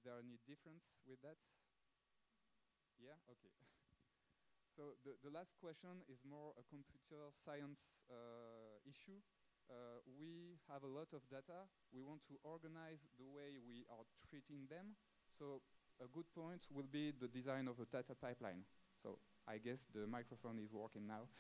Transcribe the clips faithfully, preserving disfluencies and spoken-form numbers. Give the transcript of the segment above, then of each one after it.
there any difference with that? Yeah, okay. So the, the last question is more a computer science uh, issue. Uh, we have a lot of data. We want to organize the way we are treating them. So a good point will be the design of a data pipeline. So I guess the microphone is working now.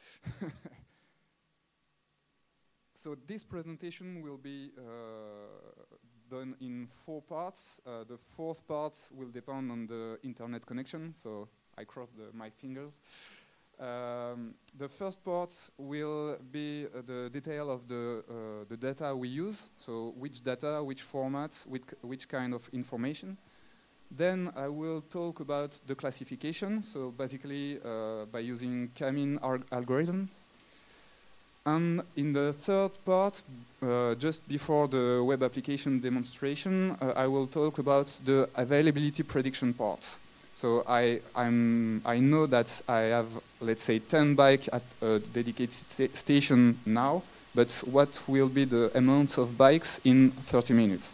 So this presentation will be uh, done in four parts. Uh, the fourth part will depend on the internet connection, so I cross the, my fingers. Um, the first part will be uh, the detail of the, uh, the data we use, so which data, which formats, which, which kind of information. Then I will talk about the classification, so basically uh, by using K-mean algorithm. And in the third part, uh, just before the web application demonstration, uh, I will talk about the availability prediction part. So I, I'm, I know that I have, let's say, ten bikes at a dedicated sta station now, but what will be the amount of bikes in thirty minutes?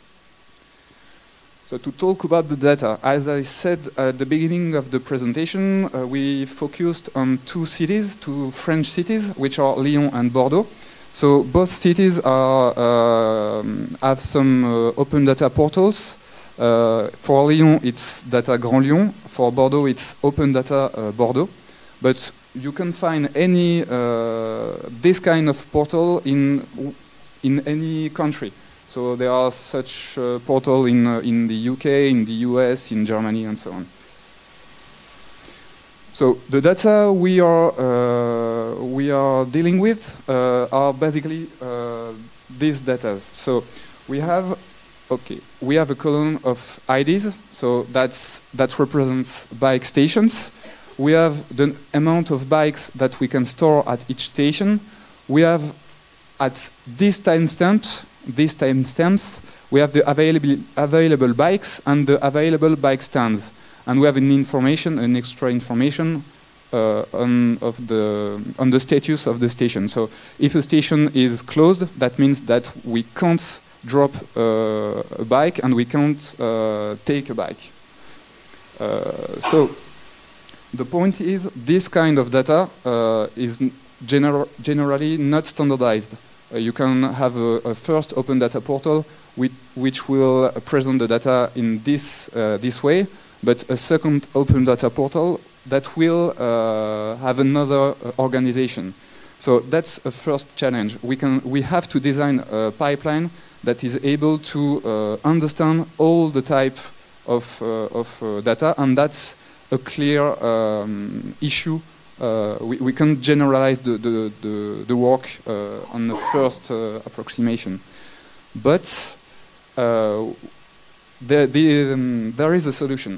So to talk about the data, as I said at the beginning of the presentation, uh, we focused on two cities, two French cities, which are Lyon and Bordeaux. So both cities are, uh, have some uh, open data portals. Uh, for Lyon, it's Data Grand Lyon. For Bordeaux, it's Open Data uh, Bordeaux. But you can find any uh, this kind of portal in in any country. So there are such uh, portals in, uh, in the U K, in the U S, in Germany, and so on. So the data we are, uh, we are dealing with uh, are basically uh, these data. So we have, okay, we have a column of I Ds, so that's, that represents bike stations. We have the amount of bikes that we can store at each station. We have, at this timestamp, these timestamps, we have the available, available bikes and the available bike stands. And we have an information, an extra information uh, on, of the, on the status of the station. So if a station is closed, that means that we can't drop uh, a bike and we can't uh, take a bike. Uh, so the point is, this kind of data uh, is gener generally not standardized. Uh, you can have a, a first open data portal with, which will present the data in this, uh, this way, but a second open data portal that will uh, have another uh, organization. So that's a first challenge. We, can, we have to design a pipeline that is able to uh, understand all the type of, uh, of uh, data, and that's a clear um, issue. Uh, we, we can generalize the, the, the, the work uh, on the first uh, approximation. But uh, there, the, um, there is a solution.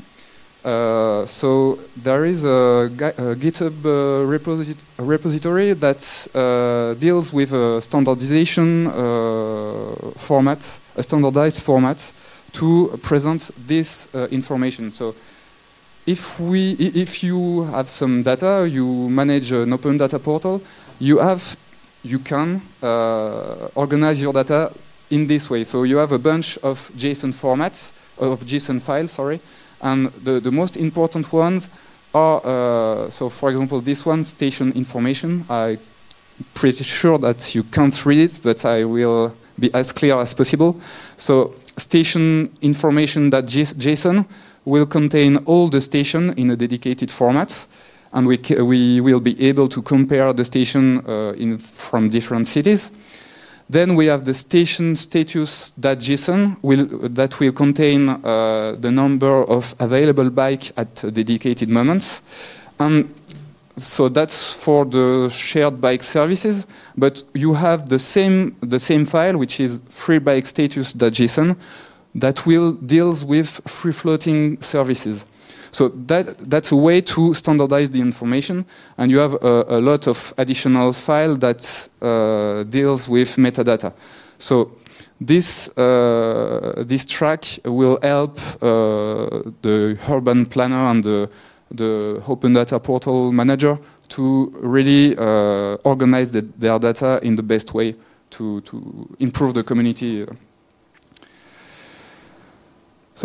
Uh, so there is a, a GitHub uh, reposit repository that uh, deals with a standardization uh, format, a standardized format to present this uh, information. So If, we, if you have some data, you manage an open data portal, you, have, you can uh, organize your data in this way. So you have a bunch of JSON formats, of JSON files, sorry, and the, the most important ones are, uh, so for example, this one, station information. I'm pretty sure that you can't read it, but I will be as clear as possible. So station information.json will contain all the station in a dedicated format, and we, we will be able to compare the station uh, in, from different cities. Then we have the station status.json will, that will contain uh, the number of available bikes at dedicated moments. And so that's for the shared bike services, but you have the same, the same file, which is free bike status.json, that will deals with free-floating services. So that, that's a way to standardize the information, and you have a, a lot of additional file that uh, deals with metadata. So this, uh, this track will help uh, the urban planner and the, the open data portal manager to really uh, organize the, their data in the best way to, to improve the community. So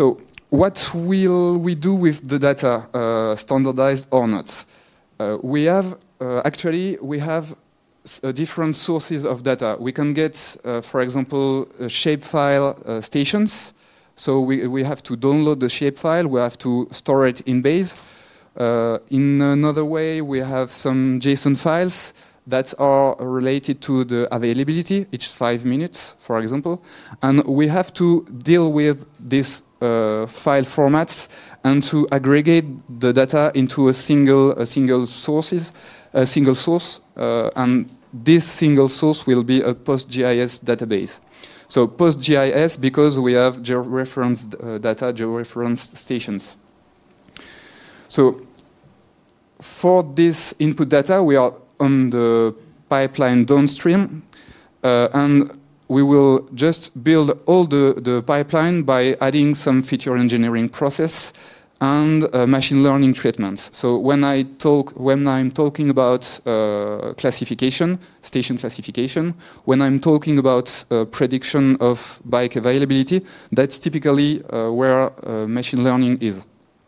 what will we do with the data, uh, standardized or not? Uh, we have, uh, actually, we have uh, different sources of data. We can get, uh, for example, uh, shapefile uh, stations. So we, we have to download the shapefile, we have to store it in Base. Uh, in another way, we have some JSON files that are related to the availability, each five minutes, for example. And we have to deal with these uh, file formats and to aggregate the data into a single, a single sources, a single source. Uh, and this single source will be a PostGIS database. So PostGIS because we have georeferenced uh, data, georeferenced stations. So for this input data, we are on the pipeline downstream, uh, and we will just build all the, the pipeline by adding some feature engineering process and uh, machine learning treatments. So when I talk, when I'm talking about uh, classification, station classification, when I'm talking about uh, prediction of bike availability, that's typically uh, where uh, machine learning is.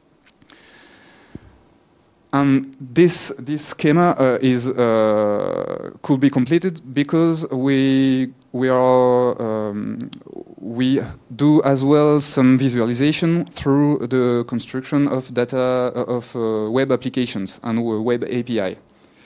And this this schema uh, is uh, could be completed because we we are um, we do as well some visualization through the construction of data uh, of uh, web applications and web A P I.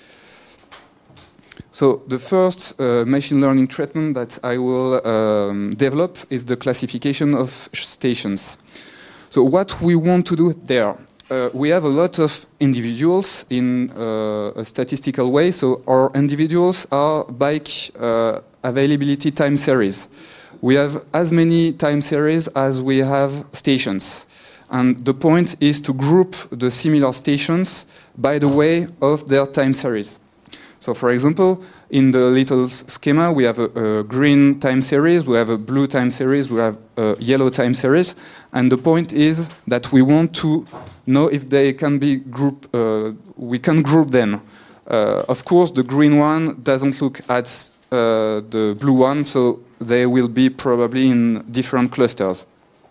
So the first uh, machine learning treatment that I will um, develop is the classification of stations. So what we want to do there. Uh, we have a lot of individuals in uh, a statistical way. So our individuals are bike uh, availability time series. We have as many time series as we have stations. And the point is to group the similar stations by the way of their time series. So for example, in the little schema, we have a, a green time series, we have a blue time series, we have a yellow time series. And the point is that we want to know if they can be grouped, uh, we can group them. Uh, of course, the green one doesn't look at uh, the blue one, so they will be probably in different clusters.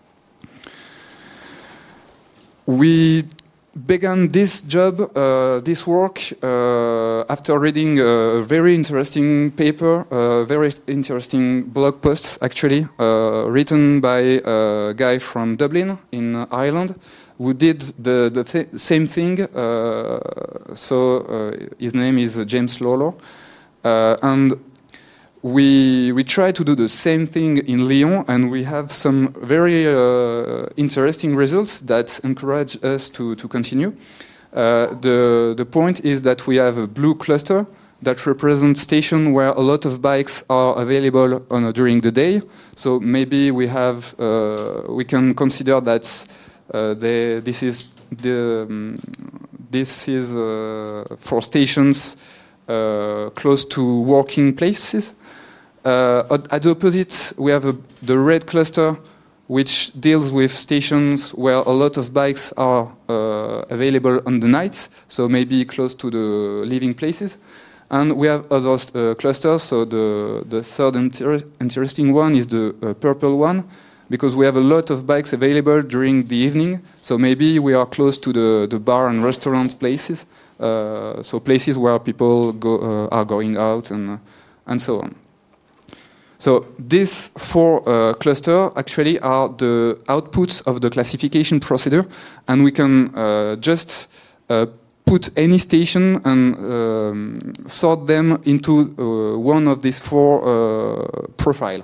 We began this job, uh, this work, uh, after reading a very interesting paper, a very interesting blog post, actually, uh, written by a guy from Dublin in Ireland, who did the, the th same thing. Uh, so uh, his name is James Lawlor. Uh, and We, we try to do the same thing in Lyon, and we have some very uh, interesting results that encourage us to, to continue. Uh, the, the point is that we have a blue cluster that represents stations where a lot of bikes are available on, uh, during the day. So maybe we have, uh, we can consider that uh, they, this is, the, um, this is uh, for stations uh, close to working places. Uh, at the opposite, we have a, the red cluster, which deals with stations where a lot of bikes are uh, available on the night, so maybe close to the living places. And we have other uh, clusters, so the, the third inter interesting one is the uh, purple one, because we have a lot of bikes available during the evening, so maybe we are close to the, the bar and restaurant places, uh, so places where people go, uh, are going out and, uh, and so on. So these four uh, clusters actually are the outputs of the classification procedure, and we can uh, just uh, put any station and um, sort them into uh, one of these four uh, profiles.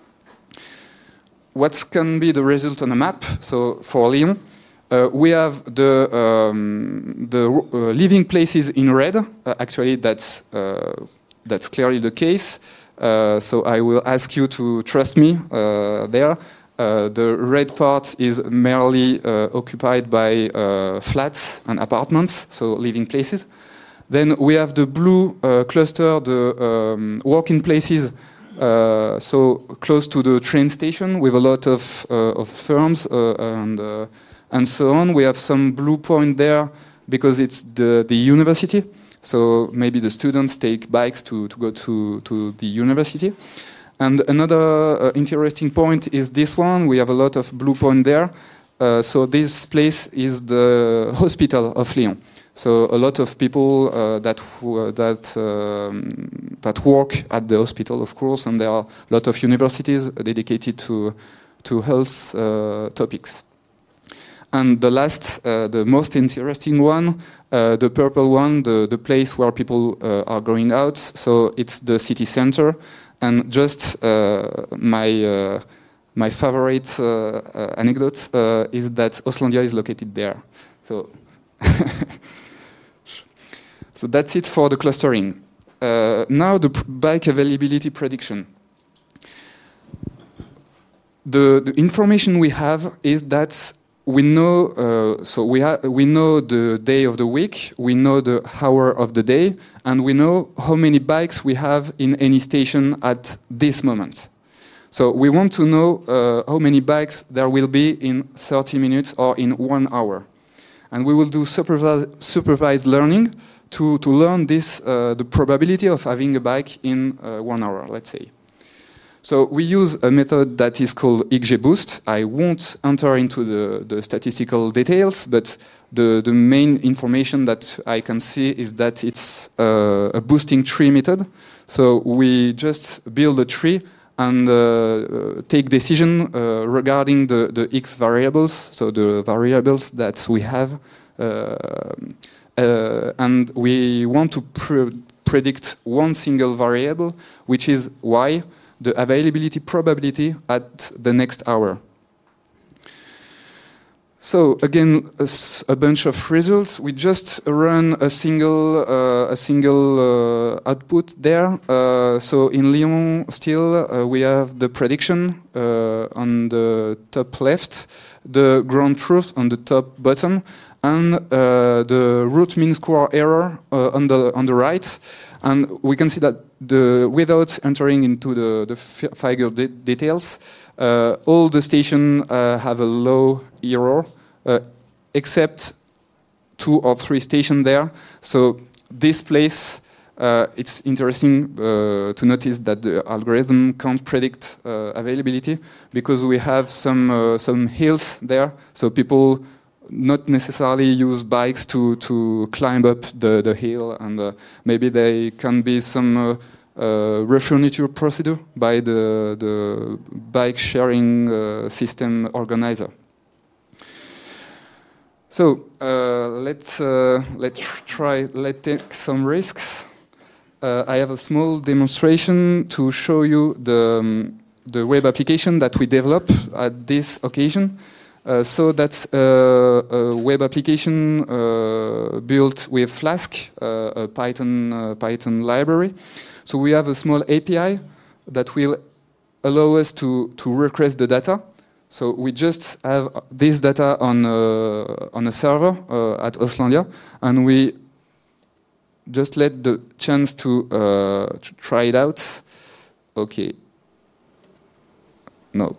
What can be the result on a map? So for Lyon, uh, we have the, um, the uh, living places in red. Uh, actually, that's, uh, that's clearly the case. Uh, so I will ask you to trust me uh, there. Uh, the red part is merely uh, occupied by uh, flats and apartments, so living places. Then we have the blue uh, cluster, the um, working places, uh, so close to the train station with a lot of, uh, of firms uh, and, uh, and so on. We have some blue point there because it's the, the university. So maybe the students take bikes to, to go to, to the university. And another uh, interesting point is this one. We have a lot of blue point there. Uh, so this place is the hospital of Lyon. So a lot of people uh, that uh, that um, that work at the hospital, of course, and there are a lot of universities dedicated to to health uh, topics. And the last, uh, the most interesting one, uh, the purple one, the the place where people uh, are going out. So it's the city center, and just uh, my. Uh, My favorite uh, uh, anecdote uh, is that Oslandia is located there. So, so that's it for the clustering. Uh, now the bike availability prediction. The, the information we have is that we know. Uh, so we ha we know the day of the week, we know the hour of the day, and we know how many bikes we have in any station at this moment. So we want to know uh, how many bikes there will be in thirty minutes or in one hour. And we will do supervis supervised learning to, to learn this, uh, the probability of having a bike in uh, one hour, let's say. So we use a method that is called XGBoost. I won't enter into the, the statistical details, but the, the main information that I can see is that it's uh, a boosting tree method. So we just build a tree and uh, take decision uh, regarding the, the X variables, so the variables that we have. Uh, uh, and we want to pre predict one single variable, which is Y, the availability probability at the next hour. So again, a, a bunch of results. We just run a single uh, a single uh, output there. Uh, so in Lyon, still uh, we have the prediction uh, on the top left, the ground truth on the top bottom, and uh, the root mean square error uh, on the on the right. And we can see that the without entering into the the figure de details, uh, all the stations uh, have a low error, uh, except two or three stations there. So this place, uh, it's interesting uh, to notice that the algorithm can't predict uh, availability because we have some uh, some hills there. So people not necessarily use bikes to to climb up the the hill, and uh, maybe there can be some uh, uh, refurniture procedure by the the bike sharing uh, system organizer. So uh, let's uh, let's try let's take some risks. Uh, I have a small demonstration to show you the um, the web application that we develop at this occasion. Uh, so that's uh, a web application uh, built with Flask, uh, a Python uh, Python library. So we have a small A P I that will allow us to to request the data. So we just have this data on uh, on a server uh, at Oslandia, and we just let the chance to, uh, to try it out. Okay. No.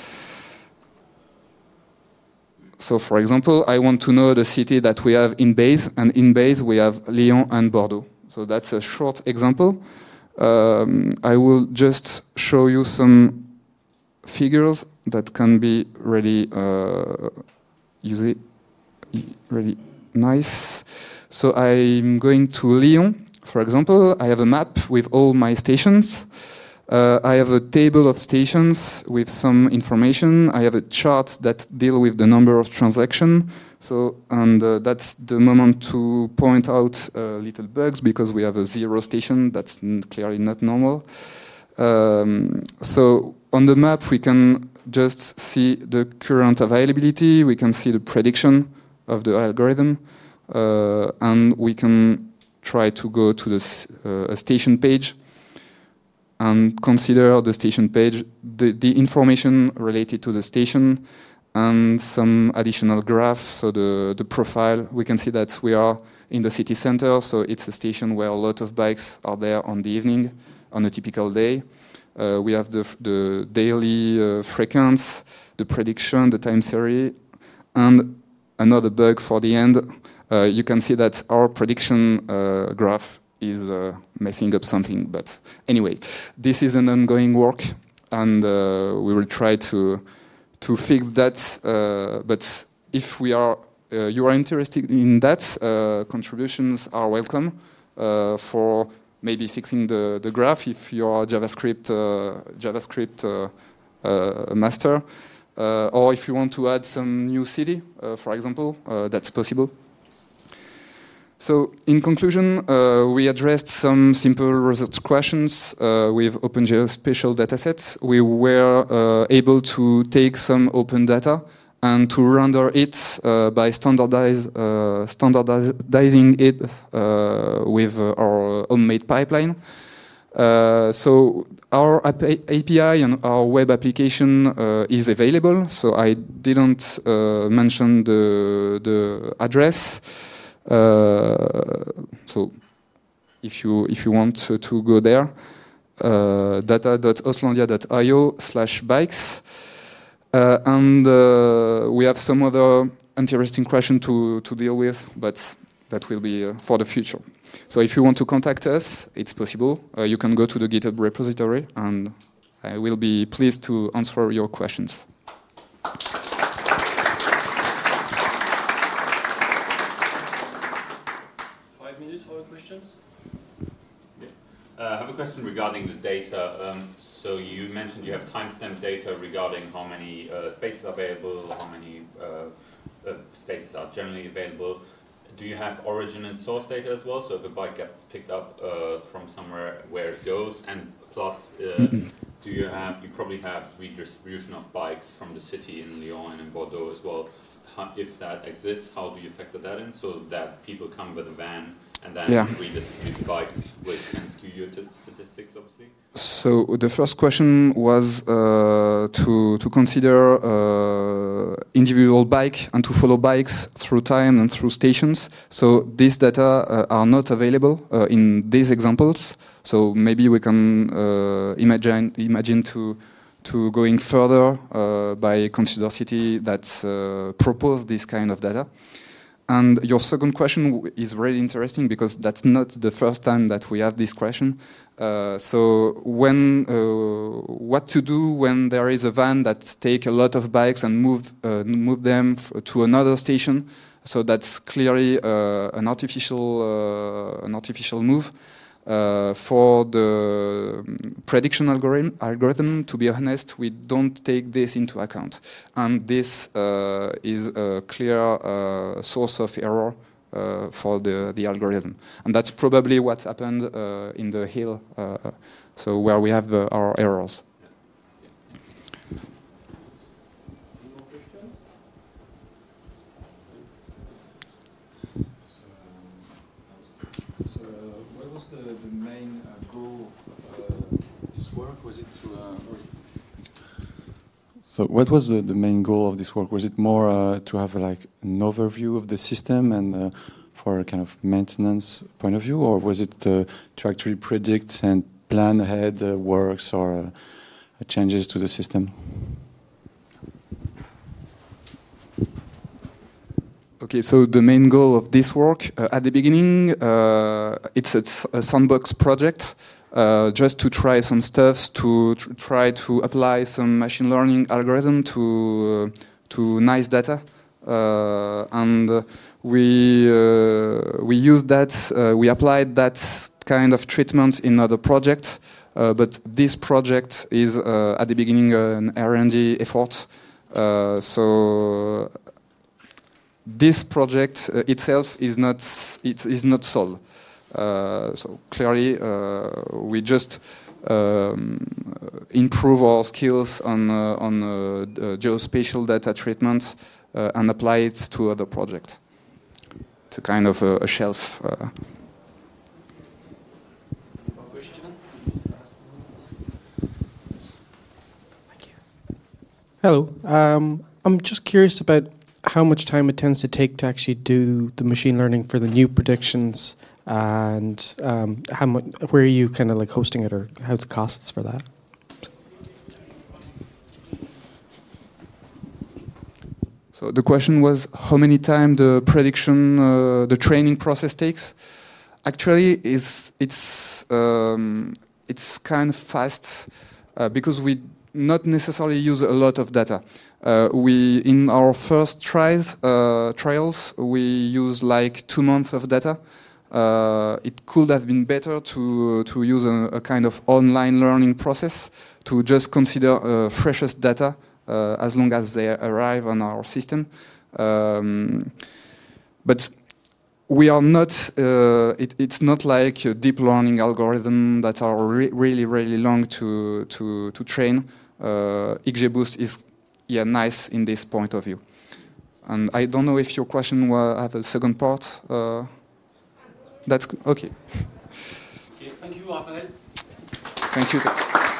So, for example, I want to know the city that we have in base, and in base we have Lyon and Bordeaux. So that's a short example. Um, I will just show you some figures that can be really, uh, use really nice. So I'm going to Lyon, for example. I have a map with all my stations. Uh, I have a table of stations with some information. I have a chart that deal with the number of transactions. So, and uh, that's the moment to point out uh, little bugs because we have a zero station. That's clearly not normal. Um, so on the map, we can just see the current availability. We can see the prediction of the algorithm. Uh, and we can try to go to the uh, a station page and consider the station page, the, the information related to the station, and some additional graph, so the, the profile. We can see that we are in the city center, so it's a station where a lot of bikes are there on the evening, on a typical day. Uh, we have the, the daily uh, frequency, the prediction, the time series, and another bug for the end. Uh, you can see that our prediction uh, graph is uh, messing up something. But anyway, this is an ongoing work, and uh, we will try to to fix that. Uh, but if we are uh, you are interested in that, uh, contributions are welcome uh, for maybe fixing the, the graph if you are a JavaScript uh, JavaScript uh, uh, master, uh, or if you want to add some new city, uh, for example, uh, that's possible. So, in conclusion, uh, we addressed some simple research questions uh, with OpenGL spatial datasets. We were uh, able to take some open data and to render it uh, by standardize, uh, standardizing it uh, with uh, our homemade pipeline. Uh, so our A P I and our web application uh, is available. So I didn't uh, mention the, the address. Uh, so if you if you want to, to go there, uh, data dot ostlandia dot i o slash bikes, uh, and uh, we have some other interesting question to to deal with, but that will be uh, for the future. So if you want to contact us, it's possible. Uh, you can go to the GitHub repository, and I will be pleased to answer your questions. Uh, I have a question regarding the data. Um, so you mentioned you have timestamp data regarding how many uh, spaces are available, how many uh, uh, spaces are generally available. Do you have origin and source data as well? So if a bike gets picked up uh, from somewhere, where it goes, and plus, uh, do you have? You probably have redistribution of bikes from the city in Lyon and in Bordeaux as well. How, if that exists, how do you factor that in so that people come with a van? And then yeah. redistribute bikes, which can skew your statistics, obviously. So the first question was uh, to to consider uh, individual bike and to follow bikes through time and through stations. So these data uh, are not available uh, in these examples. So maybe we can uh, imagine imagine to to going further uh, by Consider City that uh, propose this kind of data. And your second question is really interesting because that's not the first time that we have this question. Uh, so when, uh, what to do when there is a van that take a lot of bikes and move, uh, move them f to another station? So that's clearly uh, an artificial, uh, an artificial move. Uh, for the prediction algorithm, algorithm, to be honest, we don't take this into account. And this uh, is a clear uh, source of error uh, for the, the algorithm. And that's probably what happened uh, in the hill, uh, so where we have uh, our errors. The, the main uh, goal of uh, this work? Was it to... Uh, so what was the, the main goal of this work? Was it more uh, to have like an overview of the system and uh, for a kind of maintenance point of view, or was it uh, to actually predict and plan ahead uh, works or uh, changes to the system? Okay, so the main goal of this work, uh, at the beginning, uh, it's a, a sandbox project, uh, just to try some stuff, to tr try to apply some machine learning algorithm to uh, to nice data, uh, and uh, we uh, we used that, uh, we applied that kind of treatment in other projects, uh, but this project is uh, at the beginning uh, an R and D effort, uh, so. This project uh, itself is not it is not solved. Uh, so clearly, uh, we just um, improve our skills on uh, on uh, geospatial data treatment uh, and apply it to other projects. It's a kind of a, a shelf. Uh. Hello. Um, I'm just curious about how much time it tends to take to actually do the machine learning for the new predictions, and um, how much, where are you kind of like hosting it, or how's the costs for that? So the question was how many time the prediction, uh, the training process takes. Actually, is it's um, it's kind of fast uh, because we not necessarily use a lot of data. Uh, we in our first tries uh, trials we use like two months of data. Uh, it could have been better to to use a, a kind of online learning process to just consider uh, freshest data uh, as long as they arrive on our system. Um, but we are not. Uh, it, it's not like a deep learning algorithm that are re really really long to to to train. Uh, XGBoost is yeah nice in this point of view. And I don't know if your question was at the second part. Uh, that's okay. Okay. Thank you, Raphaël. Thank you.